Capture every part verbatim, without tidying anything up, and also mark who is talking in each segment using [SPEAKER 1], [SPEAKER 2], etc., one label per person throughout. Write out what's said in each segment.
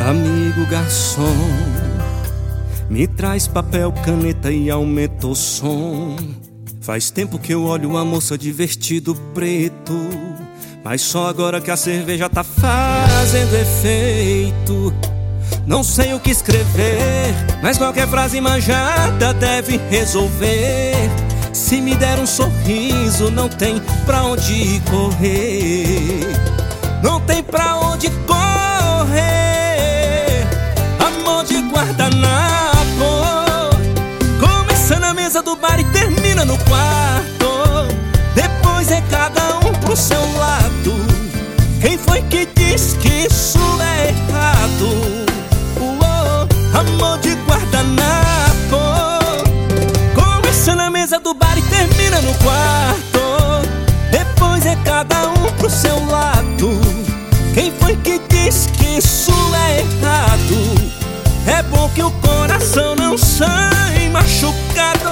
[SPEAKER 1] Amigo garçom, me traz papel, caneta e aumenta o som. Faz tempo que eu olho uma moça de vestido preto, mas só agora que a cerveja tá fazendo efeito. Não sei o que escrever, mas qualquer frase manjada deve resolver. Se me der um sorriso, não tem pra onde correr. Não tem pra onde correr. Amor de guardanapo, começa na mesa do bar e termina no quarto. Depois é cada um pro seu lado. Quem foi que diz que isso é errado? Uou, amor de guardanapo, começa na mesa do bar e termina no quarto. Depois é cada um pro seu lado. Quem foi que diz que isso é errado? É bom que o coração não sai machucado.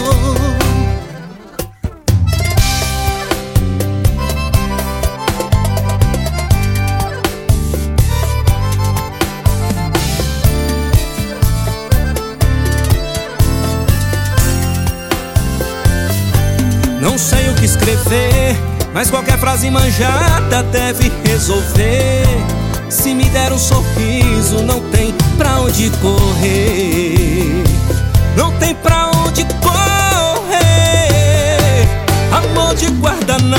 [SPEAKER 1] Não sei o que escrever, mas qualquer frase manjada deve resolver. Se me der um sorriso, não tem pra onde correr. Não tem pra onde correr. Amor de guardanapo,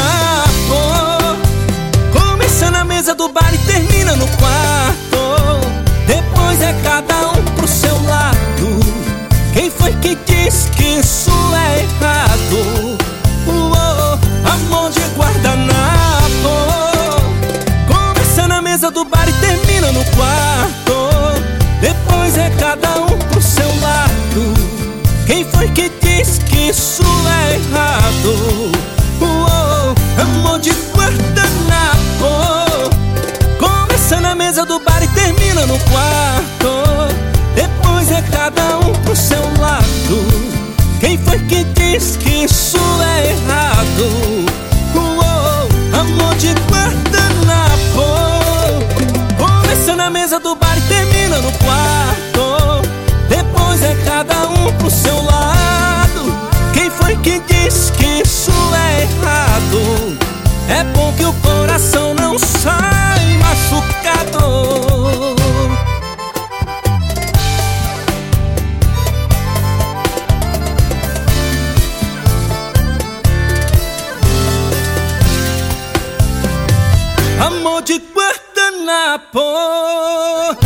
[SPEAKER 1] começa na mesa do bar e termina no quarto. Depois é cada um pro seu lado. Quem foi que diz que isso é errado? Uou, amor de guardanapo, começa na mesa do bar e termina no quarto. Depois é cada um pro seu lado. Quem foi que diz que isso é errado? Uou, amor de guardanapo, começa na mesa do bar e termina no quarto. Depois é cada um pro seu lado. Quem foi que diz que isso é errado? Uou, amor de guardanapo, começa na mesa do bar e termina no quarto. Depois é cada um pro seu lado. Quem foi que diz que isso é errado? É bom que o coração não sai machucado. Amor de guardanapo.